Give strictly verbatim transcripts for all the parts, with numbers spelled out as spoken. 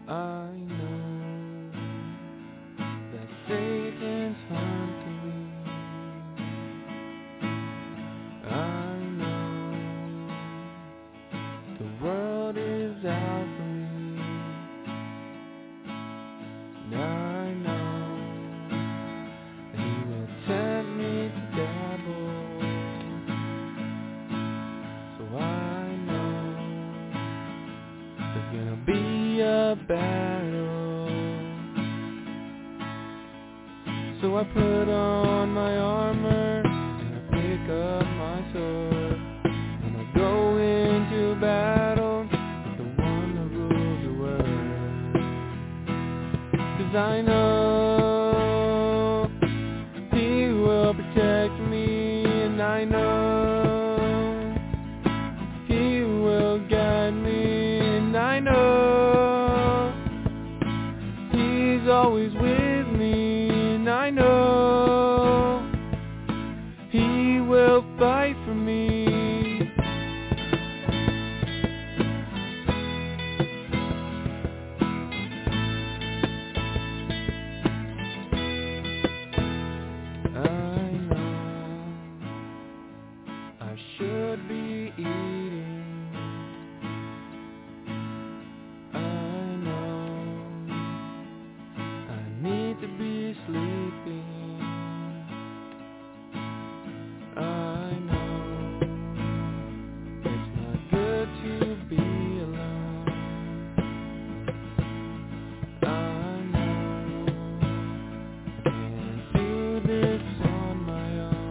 I know that Satan's hunting me. I know the world is out for me. And I know that he will tempt me to dabble. So I know there's gonna be a battle. So I put on my armor and I pick up my sword, and I go into battle with the one that rules the world. 'Cause I know he will protect me, and I know he will guide me, and I know he's always with me, and I know he will fight for me. I know I should be eating. I know I need to be sleeping. I know it's not good to be alone. I know I can't do this on my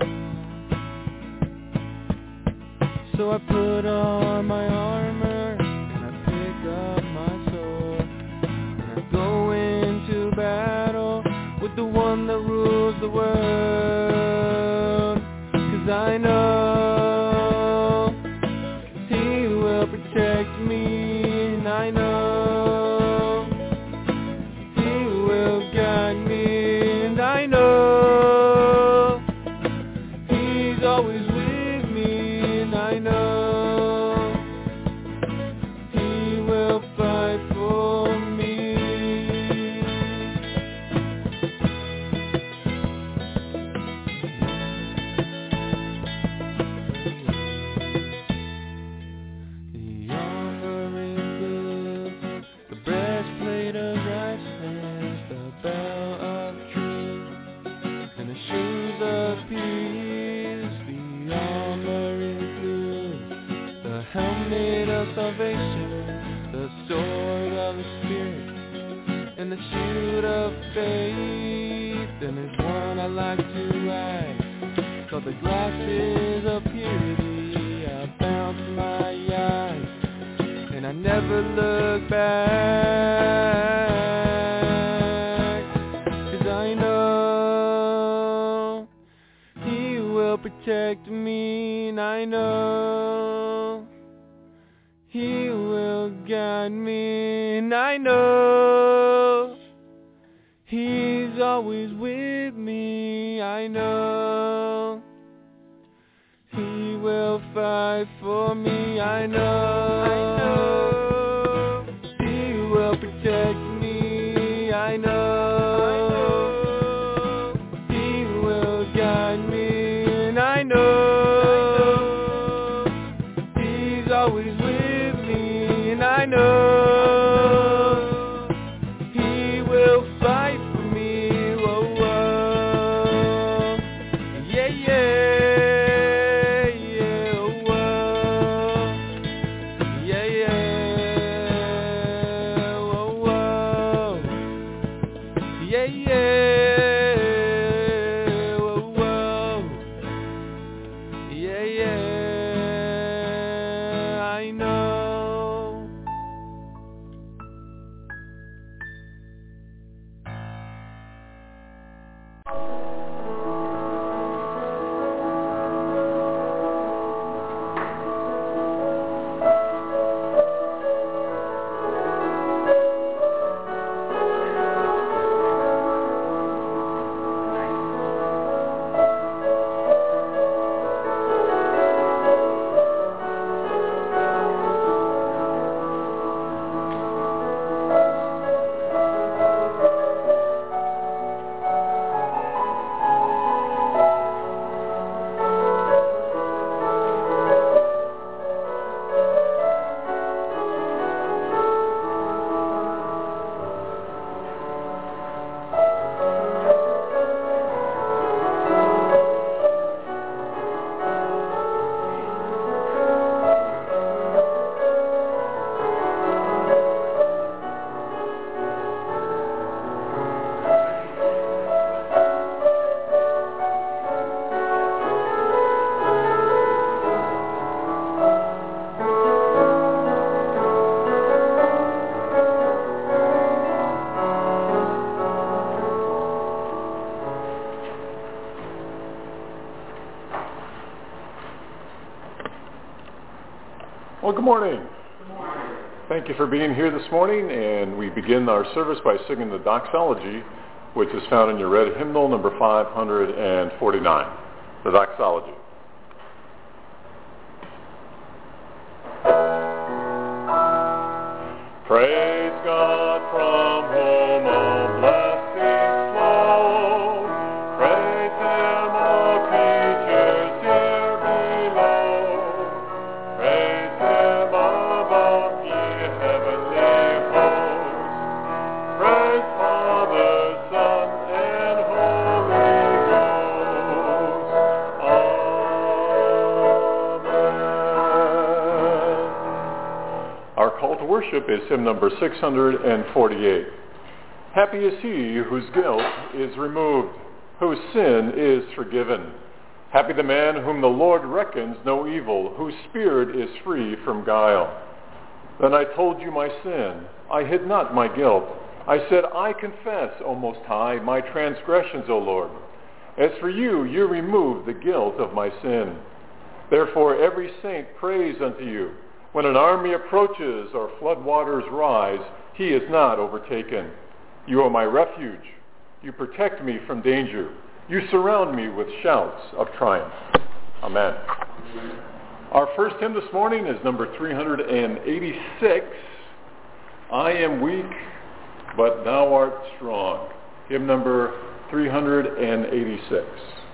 own. So I put on my armor and I pick up my sword, and I go into battle with the one that rules the world. 'Cause I know he will protect me, and I know he will guide me, and I know he's always with me, and I know he will fight for me. The armor is good, the breastplate of righteousness, the belt of truth, and the shoes of peace. The armor is good, the helmet of salvation, the sword of the Spirit, and the shield of faith. And there's one I like to ride, called the glasses of purity. I bounce my eyes, and I never look back. 'Cause I know he will protect me, and I know he will guide me, and I know he's always with me. I know he will fight for me. I know, I know he will protect me. I know, I know he will guide me, and I know he's always with me, and I know he will fight for me. Whoa, whoa. Yeah, yeah, yeah, whoa. Yeah, yeah, whoa, whoa. Yeah, yeah, whoa, whoa. Yeah, yeah, I know Well, good morning. Good morning. Thank you for being here this morning, and we begin our service by singing the doxology, which is found in your red hymnal, number five hundred forty-nine, the doxology. Praise God from whom all blessings flow. Praise Him, all creatures here below. Praise Him above, ye heavenly hosts. Praise Father, Son, and Holy Ghost. Amen. Our call to worship is hymn number six hundred forty-eight. Happy is he whose guilt is removed, whose sin is forgiven. Happy the man whom the Lord reckons no evil, whose spirit is free from guile. Then I told you my sin, I hid not my guilt. I said, I confess, O Most High, my transgressions, O Lord. As for you, you remove the guilt of my sin. Therefore every saint prays unto you. When an army approaches or flood waters rise, he is not overtaken. You are my refuge. You protect me from danger. You surround me with shouts of triumph. Amen. Our first hymn this morning is number three hundred eighty-six. I am weak, but thou art strong. Hymn number three hundred eighty-six.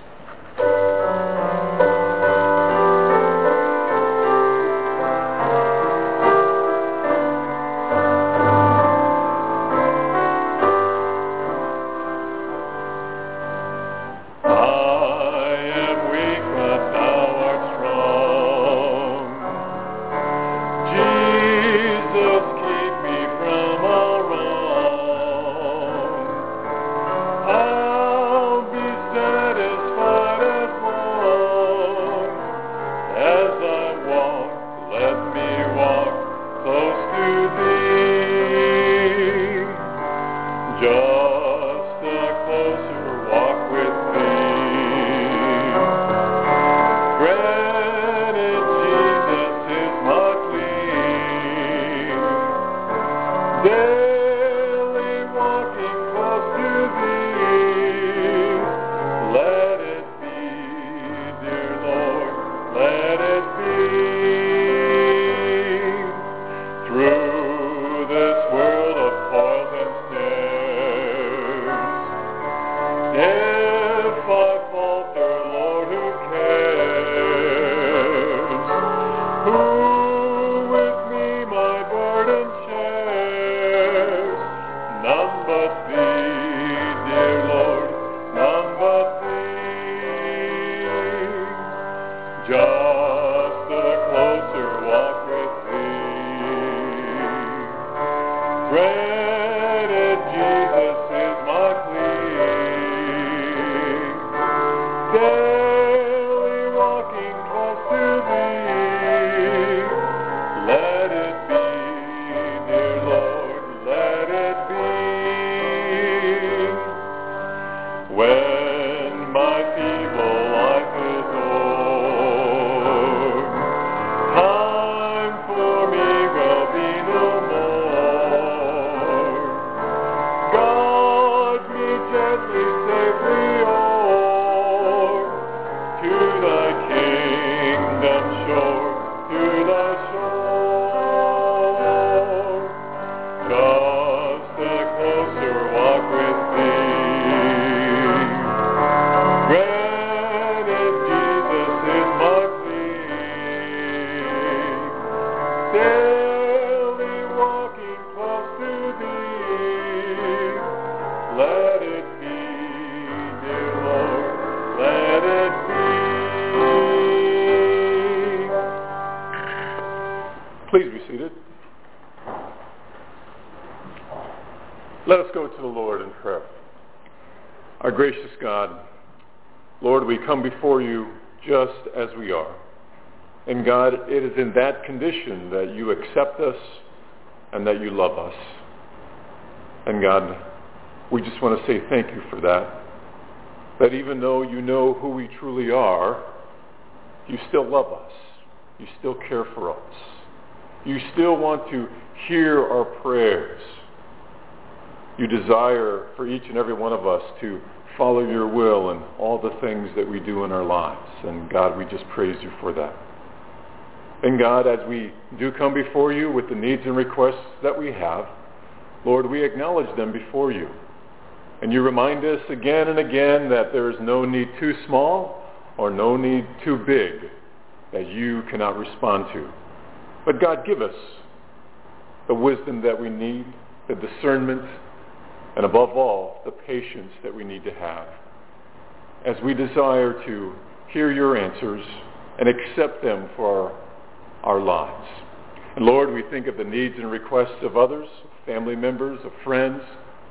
Please be seated. Let us go to the Lord in prayer. Our gracious God, Lord, we come before you just as we are. And God, it is in that condition that you accept us and that you love us. And God, we just want to say thank you for that. That even though you know who we truly are, you still love us. You still care for us. You still want to hear our prayers. You desire for each and every one of us to follow your will in all the things that we do in our lives. And God, we just praise you for that. And God, as we do come before you with the needs and requests that we have, Lord, we acknowledge them before you. And you remind us again and again that there is no need too small or no need too big that you cannot respond to. But God, give us the wisdom that we need, the discernment, and above all, the patience that we need to have as we desire to hear your answers and accept them for our, our lives. And Lord, we think of the needs and requests of others, family members, of friends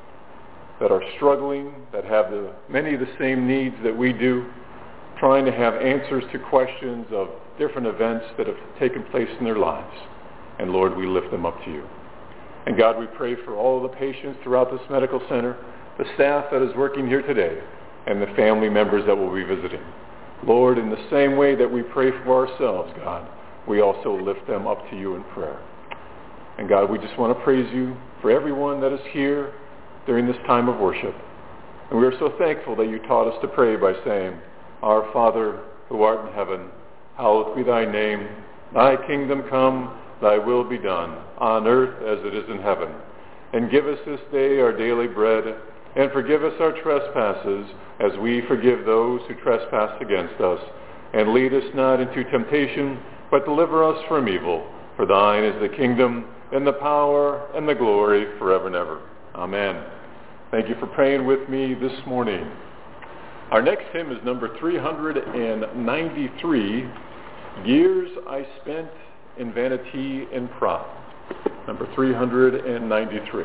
that are struggling, that have the, many of the same needs that we do, trying to have answers to questions of different events that have taken place in their lives. And Lord, we lift them up to you. And God, we pray for all the patients throughout this medical center, the staff that is working here today, and the family members that will be visiting. Lord, in the same way that we pray for ourselves, God, we also lift them up to you in prayer. And God, we just want to praise you for everyone that is here during this time of worship. And we are so thankful that you taught us to pray by saying, Our Father, who art in heaven, hallowed be thy name. Thy kingdom come, thy will be done, on earth as it is in heaven. And give us this day our daily bread, and forgive us our trespasses, as we forgive those who trespass against us. And lead us not into temptation, but deliver us from evil. For thine is the kingdom, and the power, and the glory, forever and ever. Amen. Thank you for praying with me this morning. Our next hymn is number three hundred ninety-three, Years I Spent in Vanity and Pride. Number three hundred ninety-three.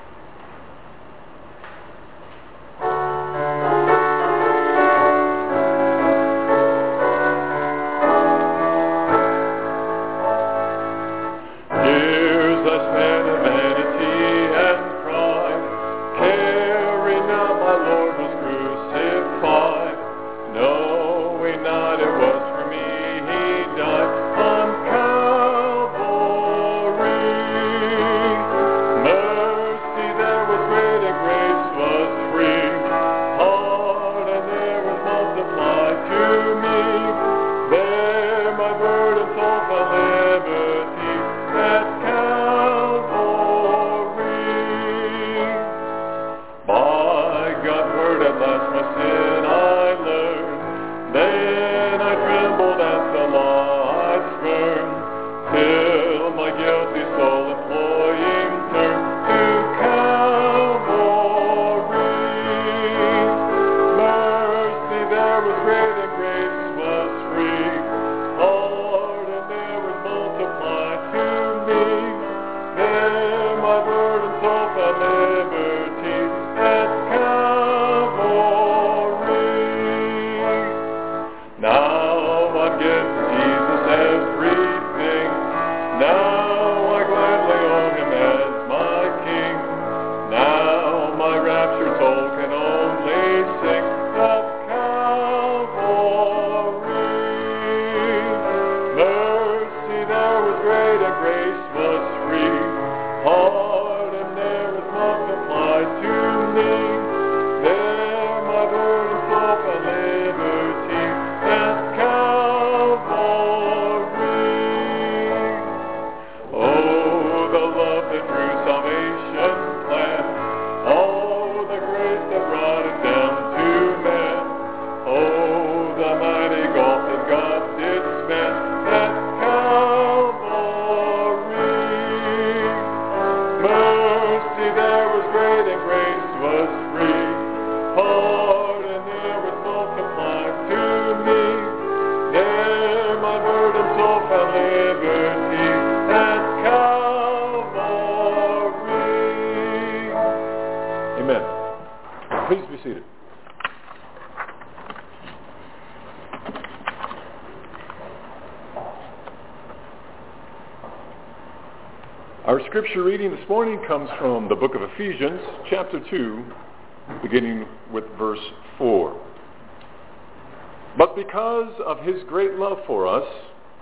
Our scripture reading this morning comes from the book of Ephesians, chapter two, beginning with verse four. But because of his great love for us,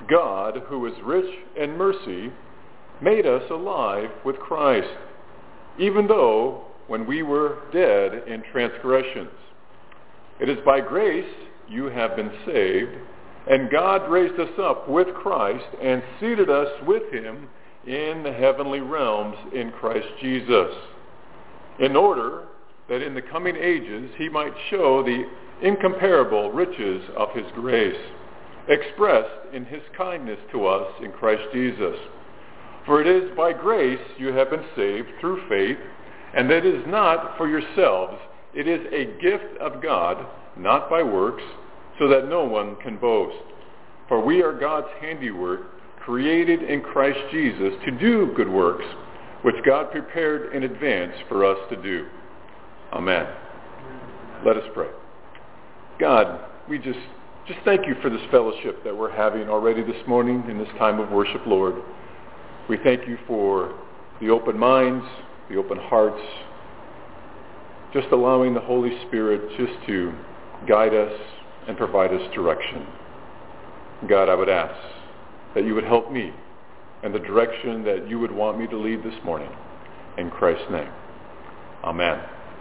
God, who is rich in mercy, made us alive with Christ, even though when we were dead in transgressions. It is by grace you have been saved, and God raised us up with Christ and seated us with him in the heavenly realms in Christ Jesus, in order that in the coming ages he might show the incomparable riches of his grace, expressed in his kindness to us in Christ Jesus. For it is by grace you have been saved through faith, and that is not for yourselves. It is a gift of God, not by works, so that no one can boast. For we are God's handiwork, created in Christ Jesus to do good works, which God prepared in advance for us to do. Amen. Let us pray. God, we just, just thank you for this fellowship that we're having already this morning in this time of worship, Lord. We thank you for the open minds, the open hearts, just allowing the Holy Spirit just to guide us and provide us direction. God, I would ask that you would help me in the direction that you would want me to lead this morning. In Christ's name, amen.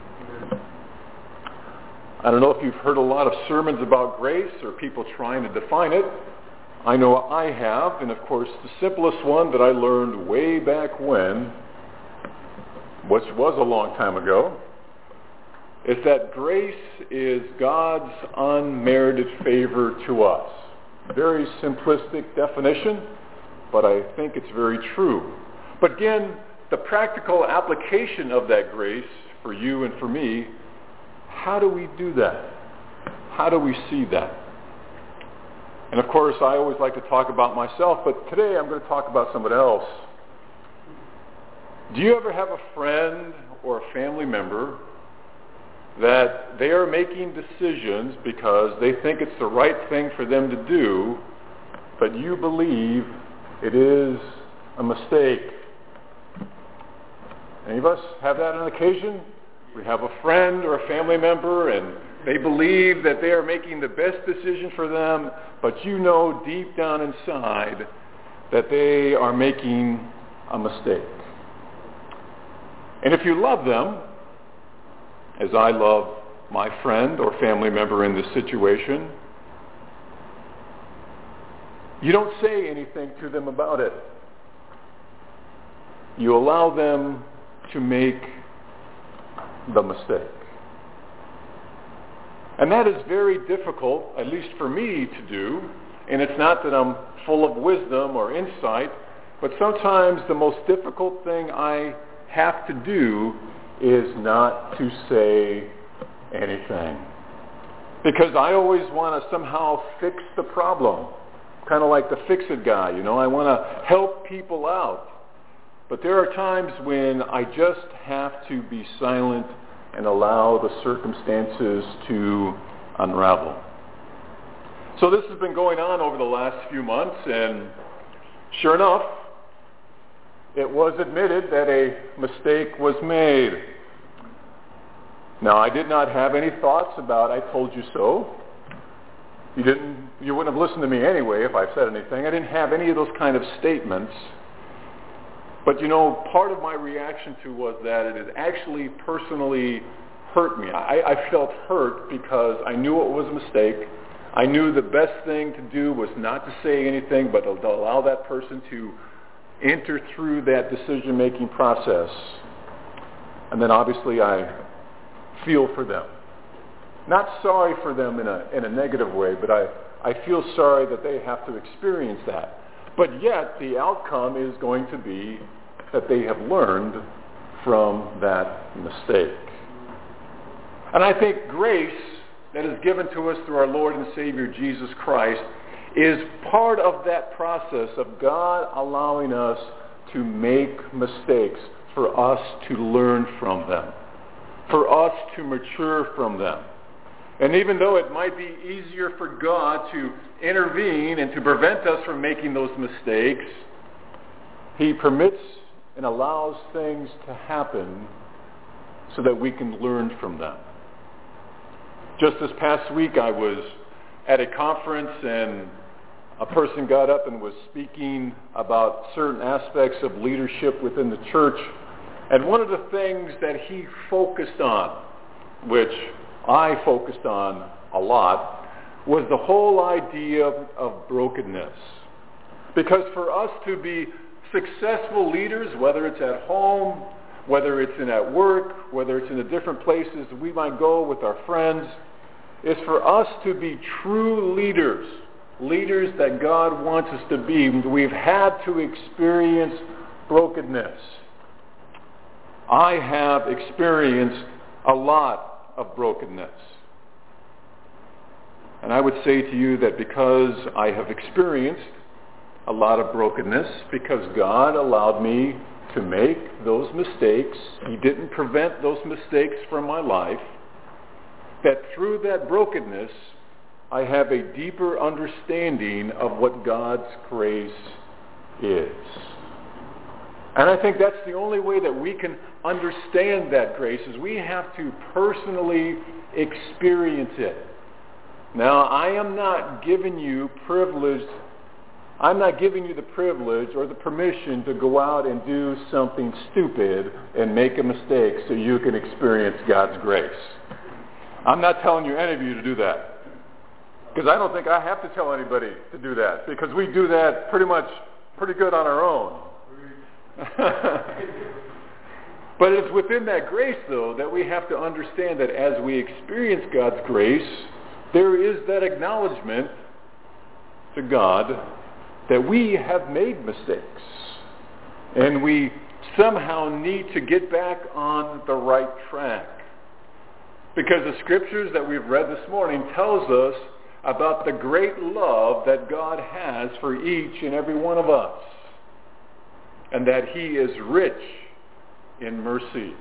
I don't know if you've heard a lot of sermons about grace or people trying to define it. I know I have, and of course the simplest one that I learned way back when, which was a long time ago, is that grace is God's unmerited favor to us. Very simplistic definition, but I think it's very true. But again, the practical application of that grace for you and for me, how do we do that? How do we see that? And of course, I always like to talk about myself, but today I'm going to talk about someone else. Do you ever have a friend or a family member that they are making decisions because they think it's the right thing for them to do, but you believe it is a mistake? Any of us have that on occasion? We have a friend or a family member and they believe that they are making the best decision for them, but you know deep down inside that they are making a mistake. And if you love them, as I love my friend or family member in this situation, you don't say anything to them about it. You allow them to make the mistake. And that is very difficult, at least for me, to do. And it's not that I'm full of wisdom or insight, but sometimes the most difficult thing I have to do is not to say anything. Because I always want to somehow fix the problem. Kind of like the fix-it guy, you know. I want to help people out. But there are times when I just have to be silent and allow the circumstances to unravel. So this has been going on over the last few months, and sure enough, it was admitted that a mistake was made. Now, I did not have any thoughts about "I told you so." You didn't. You wouldn't have listened to me anyway if I said anything. I didn't have any of those kind of statements. But you know, part of my reaction to was that it had actually personally hurt me. I, I felt hurt because I knew it was a mistake. I knew the best thing to do was not to say anything, but to allow that person to enter through that decision-making process. And then obviously I feel for them. Not sorry for them in a in a negative way, but I, I feel sorry that they have to experience that. But yet the outcome is going to be that they have learned from that mistake. And I think grace that is given to us through our Lord and Savior Jesus Christ is part of that process of God allowing us to make mistakes, for us to learn from them, for us to mature from them. And even though it might be easier for God to intervene and to prevent us from making those mistakes, he permits and allows things to happen so that we can learn from them. Just this past week I was at a conference, and a person got up and was speaking about certain aspects of leadership within the church. And one of the things that he focused on, which I focused on a lot, was the whole idea of, of brokenness. Because for us to be successful leaders, whether it's at home, whether it's in at work, whether it's in the different places we might go with our friends, is for us to be true leaders, leaders that God wants us to be. We've had to experience brokenness. I have experienced a lot of brokenness. And I would say to you that because I have experienced a lot of brokenness, because God allowed me to make those mistakes, He didn't prevent those mistakes from my life, that through that brokenness, I have a deeper understanding of what God's grace is. And I think that's the only way that we can understand that grace, is we have to personally experience it. Now, I am not giving you privilege, I'm not giving you the privilege or the permission to go out and do something stupid and make a mistake so you can experience God's grace. I'm not telling you, any of you, to do that. Because I don't think I have to tell anybody to do that, because we do that pretty much pretty good on our own. But it's within that grace, though, that we have to understand that as we experience God's grace, there is that acknowledgement to God that we have made mistakes. And we somehow need to get back on the right track. Because the scriptures that we've read this morning tells us about the great love that God has for each and every one of us. And that He is rich in mercy.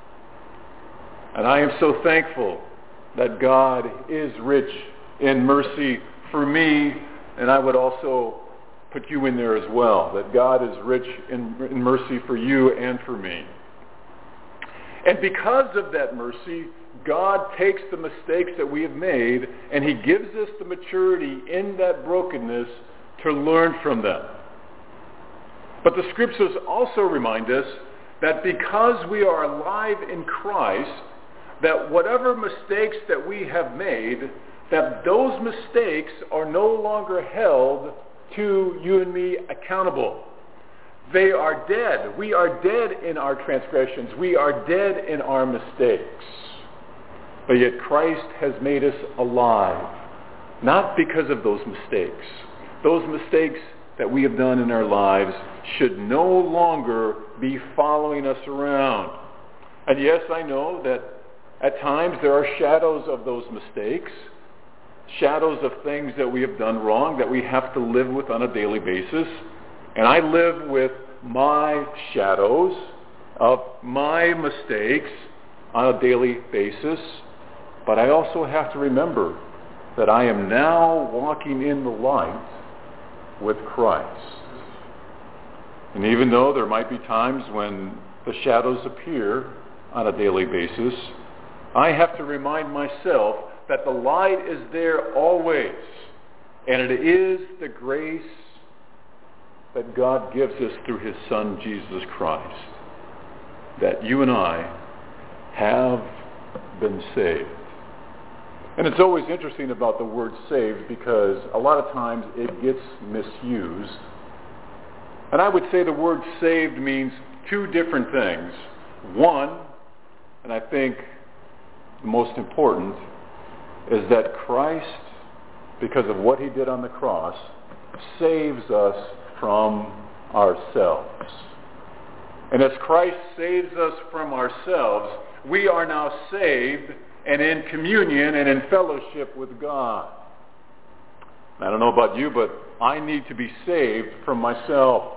And I am so thankful that God is rich in mercy for me, and I would also put you in there as well, that God is rich in, in mercy for you and for me. And because of that mercy, God takes the mistakes that we have made, and He gives us the maturity in that brokenness to learn from them. But the scriptures also remind us that because we are alive in Christ, that whatever mistakes that we have made, that those mistakes are no longer held to you and me accountable. They are dead. We are dead in our transgressions. We are dead in our mistakes. But yet Christ has made us alive, not because of those mistakes. Those mistakes that we have done in our lives should no longer be following us around. And yes, I know that at times there are shadows of those mistakes, shadows of things that we have done wrong that we have to live with on a daily basis. And I live with my shadows of my mistakes on a daily basis. But I also have to remember that I am now walking in the light with Christ. And even though there might be times when the shadows appear on a daily basis, I have to remind myself that the light is there always. And it is the grace that God gives us through His Son, Jesus Christ, that you and I have been saved. And it's always interesting about the word saved, because a lot of times it gets misused. And I would say the word saved means two different things. One, and I think the most important, is that Christ, because of what He did on the cross, saves us from ourselves. And as Christ saves us from ourselves, we are now saved and in communion and in fellowship with God. I don't know about you, but I need to be saved from myself.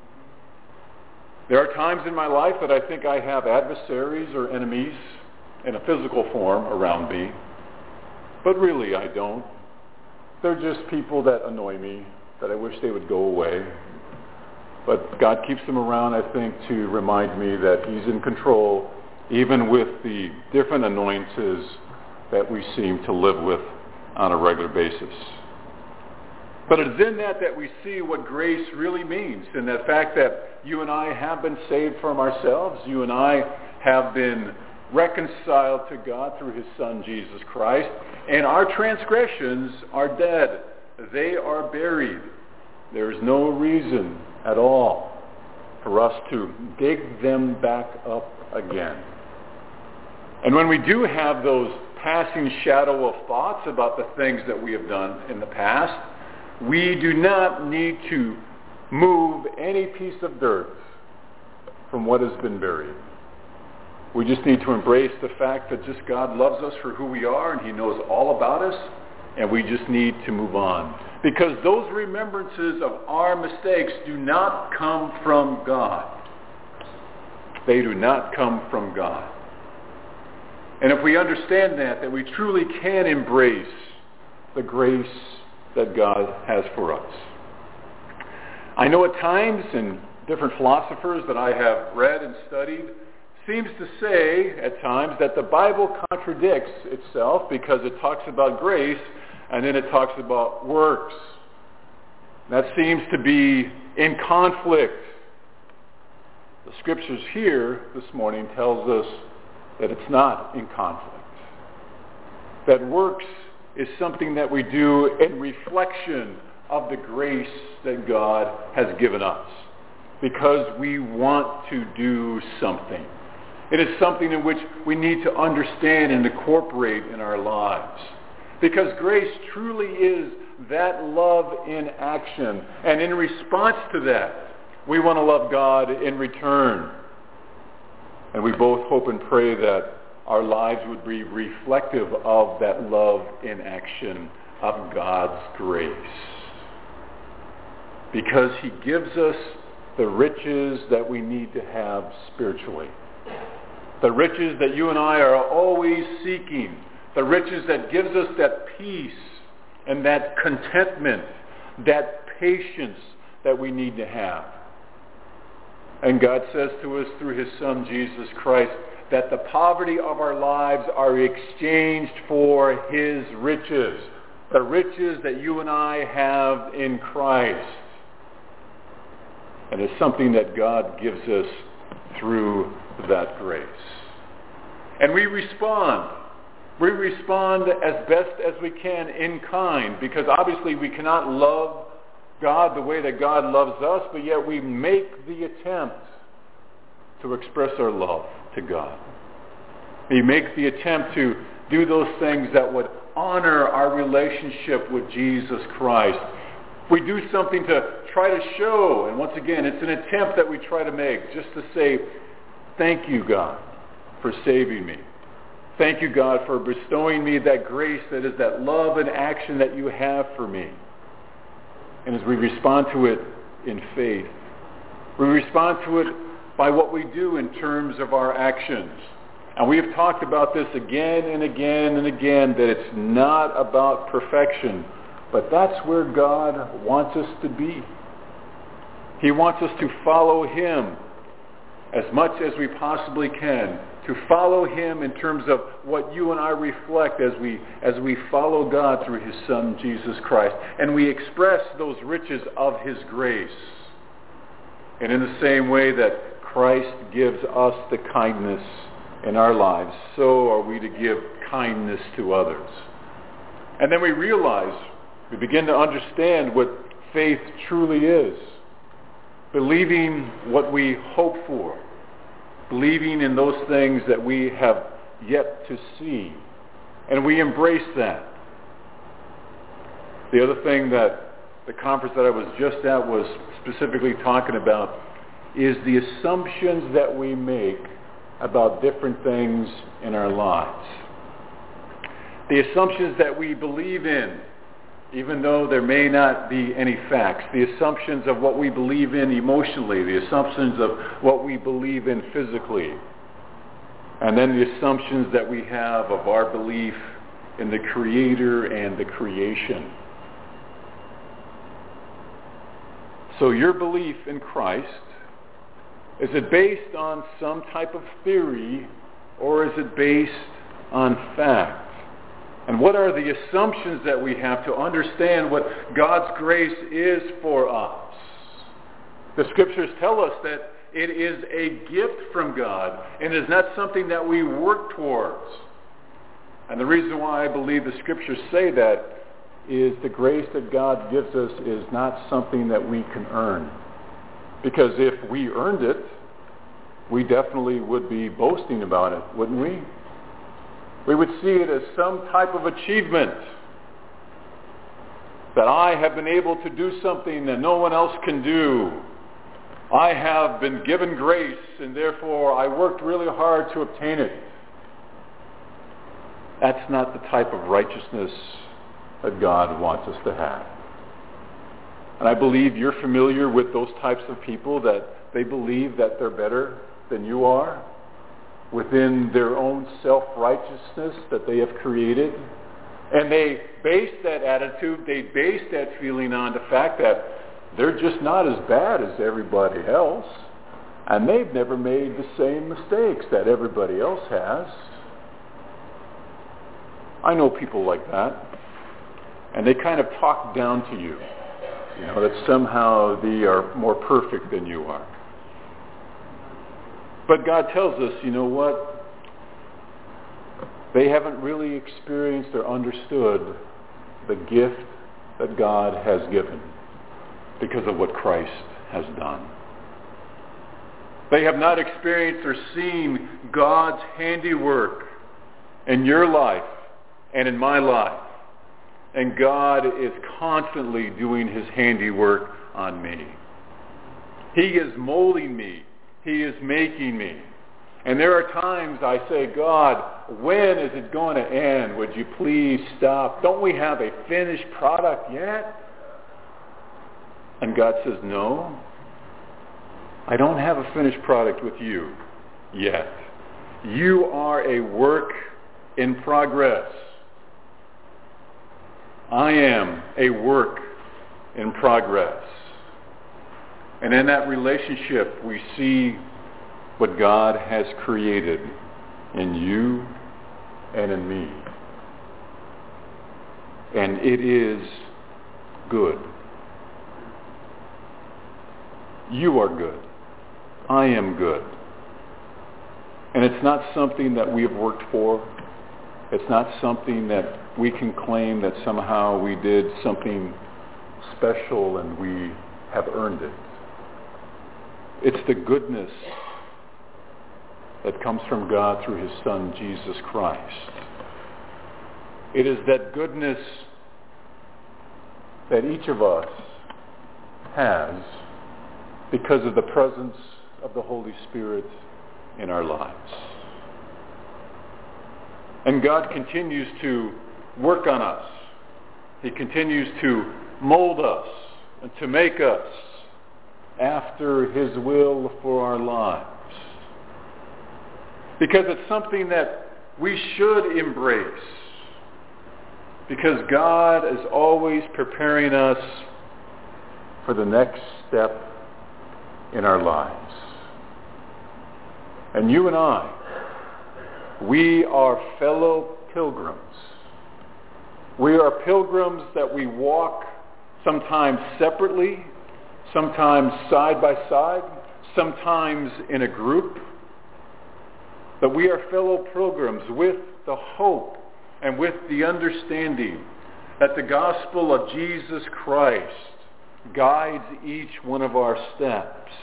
There are times in my life that I think I have adversaries or enemies in a physical form around me, but really I don't. They're just people that annoy me, that I wish they would go away. But God keeps them around, I think, to remind me that He's in control, even with the different annoyances that we seem to live with on a regular basis. But it is in that that we see what grace really means, and the fact that you and I have been saved from ourselves. You and I have been reconciled to God through his Son, Jesus Christ, and our transgressions are dead. They are buried. There is no reason at all for us to dig them back up again. And when we do have those passing shadow of thoughts about the things that we have done in the past, we do not need to move any piece of dirt from what has been buried. We just need to embrace the fact that just God loves us for who we are and he knows all about us, and we just need to move on. Because those remembrances of our mistakes do not come from God. They do not come from God. And if we understand that, that we truly can embrace the grace that God has for us. I know at times, and different philosophers that I have read and studied, seems to say at times that the Bible contradicts itself because it talks about grace and then it talks about works. That seems to be in conflict. The scriptures here this morning tells us that it's not in conflict. That works is something that we do in reflection of the grace that God has given us because we want to do something. It is something in which we need to understand and incorporate in our lives. Because grace truly is that love in action. And in response to that, we want to love God in return. And we both hope and pray that our lives would be reflective of that love in action of God's grace. Because he gives us the riches that we need to have spiritually. The riches that you and I are always seeking. The riches that gives us that peace and that contentment, that patience that we need to have. And God says to us through his Son, Jesus Christ, that the poverty of our lives are exchanged for his riches. The riches that you and I have in Christ. And it's something that God gives us through that grace. And we respond. We respond as best as we can in kind, because obviously we cannot love God the way that God loves us, but yet we make the attempt to express our love to God. We make the attempt to do those things that would honor our relationship with Jesus Christ. We do something to try to show, and once again, it's an attempt that we try to make, just to say, thank you, God, for saving me. Thank you, God, for bestowing me that grace that is that love and action that you have for me. And as we respond to it in faith, we respond to it by what we do in terms of our actions. And we have talked about this again and again and again, that it's not about perfection, but that's where God wants us to be. He wants us to follow him as much as we possibly can, to follow him in terms of what you and I reflect as we as we follow God through his Son, Jesus Christ. And we express those riches of his grace. And in the same way that Christ gives us the kindness in our lives, so are we to give kindness to others. And then we realize, we begin to understand what faith truly is. Believing what we hope for. Believing in those things that we have yet to see. And we embrace that. The other thing that the conference that I was just at was specifically talking about is the assumptions that we make about different things in our lives. The assumptions that we believe in, even though there may not be any facts. The assumptions of what we believe in emotionally. The assumptions of what we believe in physically. And then the assumptions that we have of our belief in the Creator and the creation. So your belief in Christ, is it based on some type of theory, or is it based on fact? And what are the assumptions that we have to understand what God's grace is for us? The Scriptures tell us that it is a gift from God and is not something that we work towards. And the reason why I believe the Scriptures say that is the grace that God gives us is not something that we can earn. Because if we earned it, we definitely would be boasting about it, wouldn't we? We would see it as some type of achievement. That I have been able to do something that no one else can do. I have been given grace and therefore I worked really hard to obtain it. That's not the type of righteousness that God wants us to have. And I believe you're familiar with those types of people that they believe that they're better than you are within their own self-righteousness that they have created. And they base that attitude, they base that feeling on the fact that they're just not as bad as everybody else. And they've never made the same mistakes that everybody else has. I know people like that. And they kind of talk down to you. You know, that somehow they are more perfect than you are. But God tells us, you know what? They haven't really experienced or understood the gift that God has given because of what Christ has done. They have not experienced or seen God's handiwork in your life and in my life. And God is constantly doing his handiwork on me. He is molding me. He is making me. And there are times I say, God, when is it going to end? Would you please stop? Don't we have a finished product yet? And God says, no. I don't have a finished product with you yet. You are a work in progress. I am a work in progress. And in that relationship, we see what God has created in you and in me. And it is good. You are good. I am good. And it's not something that we have worked for. It's not something that we can claim that somehow we did something special and we have earned it. It's the goodness that comes from God through his Son, Jesus Christ. It is that goodness that each of us has because of the presence of the Holy Spirit in our lives. And God continues to work on us. He continues to mold us and to make us after his will for our lives. Because it's something that we should embrace. Because God is always preparing us for the next step in our lives. And you and I, we are fellow pilgrims. We are pilgrims that we walk sometimes separately, sometimes side by side, sometimes in a group. But we are fellow pilgrims with the hope and with the understanding that the gospel of Jesus Christ guides each one of our steps.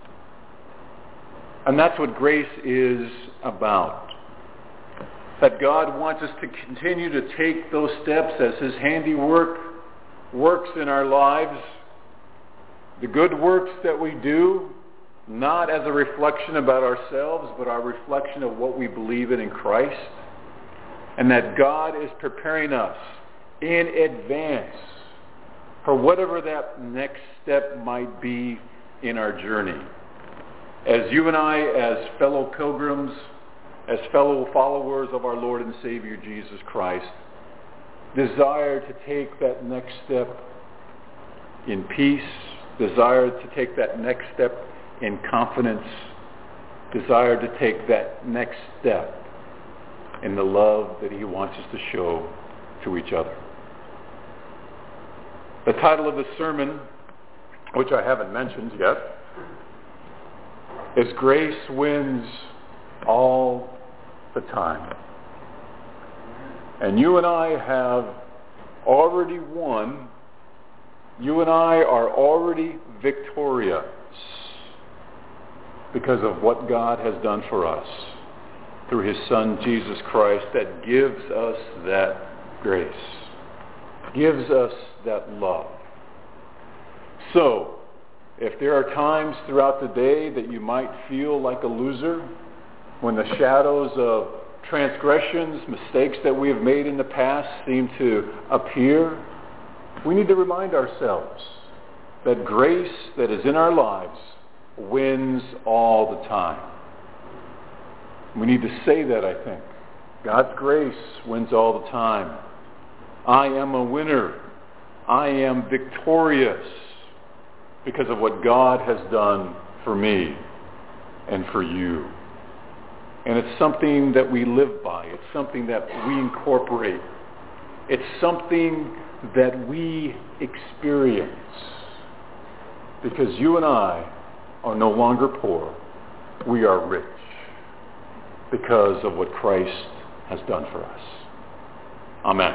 And that's what grace is about. That God wants us to continue to take those steps as his handiwork works in our lives. The good works that we do, not as a reflection about ourselves, but our reflection of what we believe in in Christ. And that God is preparing us in advance for whatever that next step might be in our journey. As you and I, as fellow pilgrims, as fellow followers of our Lord and Savior Jesus Christ, desire to take that next step in peace, desire to take that next step in confidence, desire to take that next step in the love that he wants us to show to each other. The title of this sermon, which I haven't mentioned yet, is Grace Wins All the Time. And you and I have already won. You and I are already victorious because of what God has done for us through his Son, Jesus Christ, that gives us that grace, gives us that love. So, if there are times throughout the day that you might feel like a loser, when the shadows of transgressions, mistakes that we have made in the past seem to appear, we need to remind ourselves that grace that is in our lives wins all the time. We need to say that, I think. God's grace wins all the time. I am a winner. I am victorious because of what God has done for me and for you. And it's something that we live by. It's something that we incorporate. It's something that we experience. Because you and I are no longer poor. We are rich because of what Christ has done for us. Amen.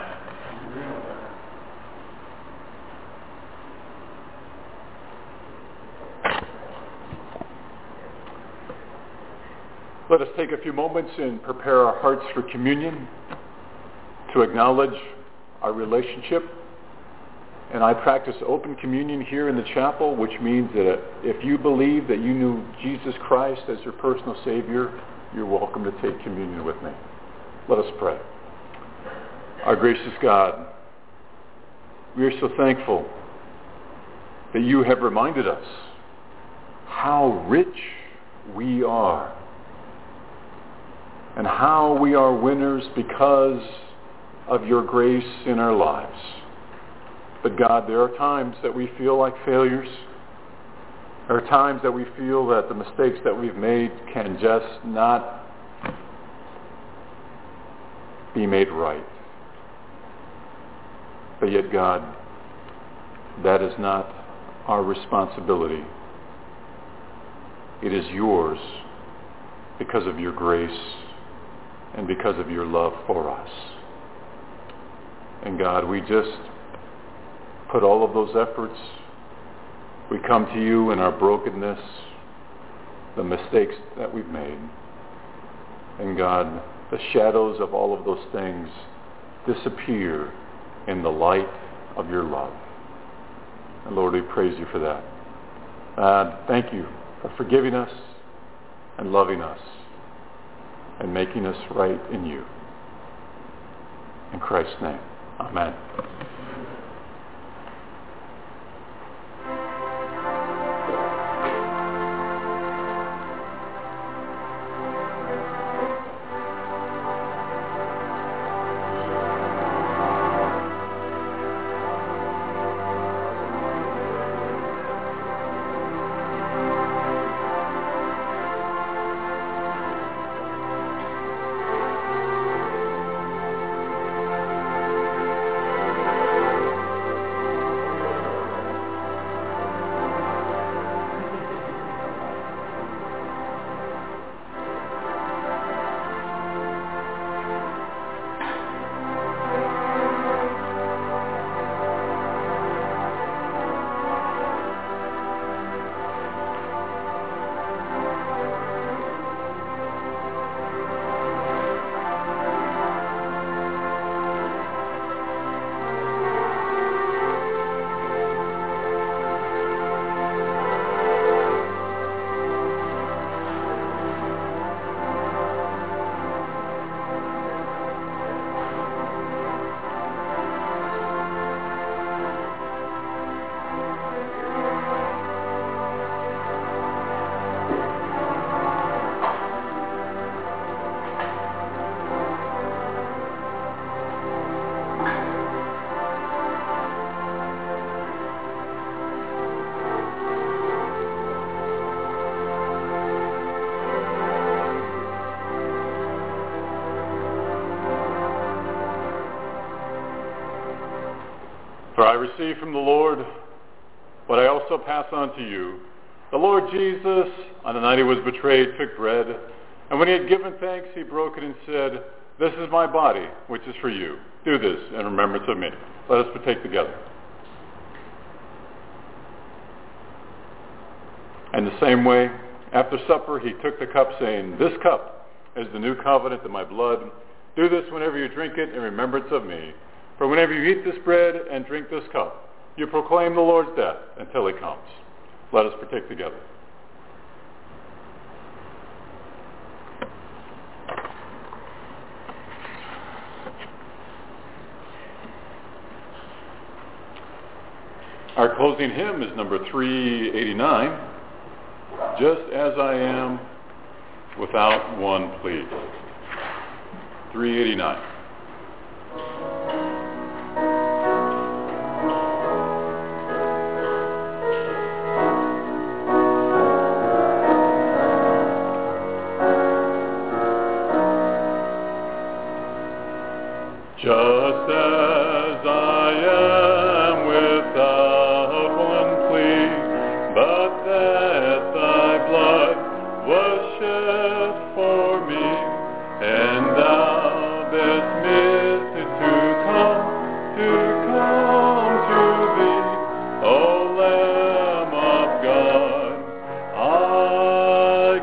Let us take a few moments and prepare our hearts for communion, to acknowledge our relationship. And I practice open communion here in the chapel, which means that if you believe that you knew Jesus Christ as your personal Savior, you're welcome to take communion with me. Let us pray. Our gracious God, we are so thankful that you have reminded us how rich we are and how we are winners because of your grace in our lives. But God, there are times that we feel like failures. There are times that we feel that the mistakes that we've made can just not be made right. But yet, God, that is not our responsibility. It is yours because of your grace and because of your love for us. And God, we just put all of those efforts. We come to you in our brokenness, the mistakes that we've made. And God, the shadows of all of those things disappear in the light of your love. And Lord, we praise you for that. God, thank you for forgiving us and loving us and making us right in you. In Christ's name, amen. For I received from the Lord what I also pass on to you. The Lord Jesus, on the night he was betrayed, took bread, and when he had given thanks, he broke it and said, "This is my body, which is for you. Do this in remembrance of me." Let us partake together. And the same way, after supper, he took the cup, saying, "This cup is the new covenant in my blood. Do this whenever you drink it in remembrance of me. For whenever you eat this bread and drink this cup, you proclaim the Lord's death until he comes." Let us partake together. Our closing hymn is number three eighty-nine, "Just as I Am, Without One Plea." three eighty-nine. Just as I am without one plea, but that thy blood was shed for me, and thou didst miss to come, to come to thee, O Lamb of God, I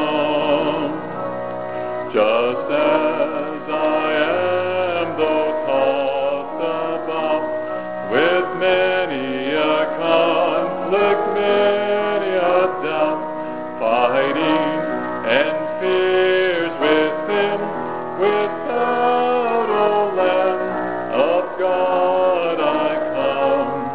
come. Just as I am, though tossed about with many a conflict, many a doubt, fighting and fears within, without, O Lamb of God, I come,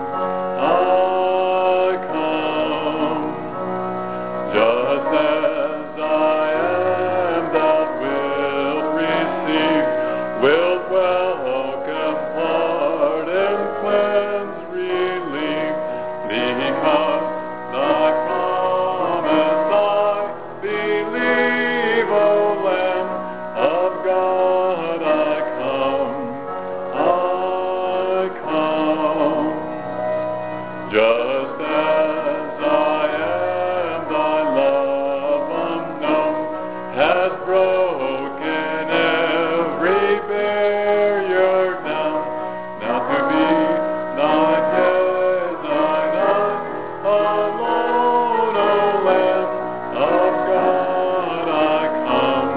I come. Just as I am, thou wilt receive, wilt welcome, pardon, cleanse, relieve, because thy promise I believe, O Lamb of God, I come, I come. Just as I am, thy love unknown has broken every barrier down. Now to be thine head, thine eye, alone, O Lamb of God, I come,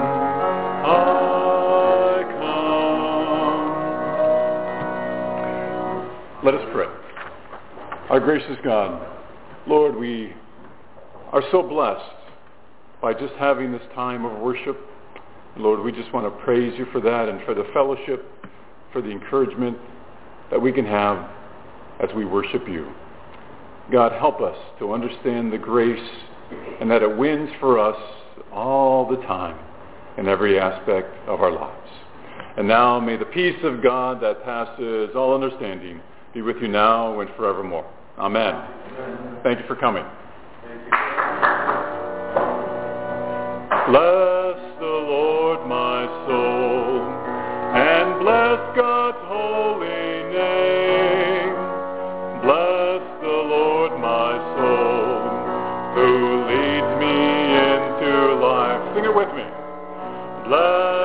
I come. Let us pray. Our gracious God, Lord, we are so blessed by just having this time of worship. Lord, we just want to praise you for that and for the fellowship, for the encouragement that we can have as we worship you. God, help us to understand the grace and that it wins for us all the time in every aspect of our lives. And now may the peace of God that passes all understanding be with you now and forevermore. Amen. Amen. Thank you for coming. Thank you. Bless the Lord, my soul, and bless God's holy name. Bless the Lord, my soul, who leads me into life. Sing it with me. Bless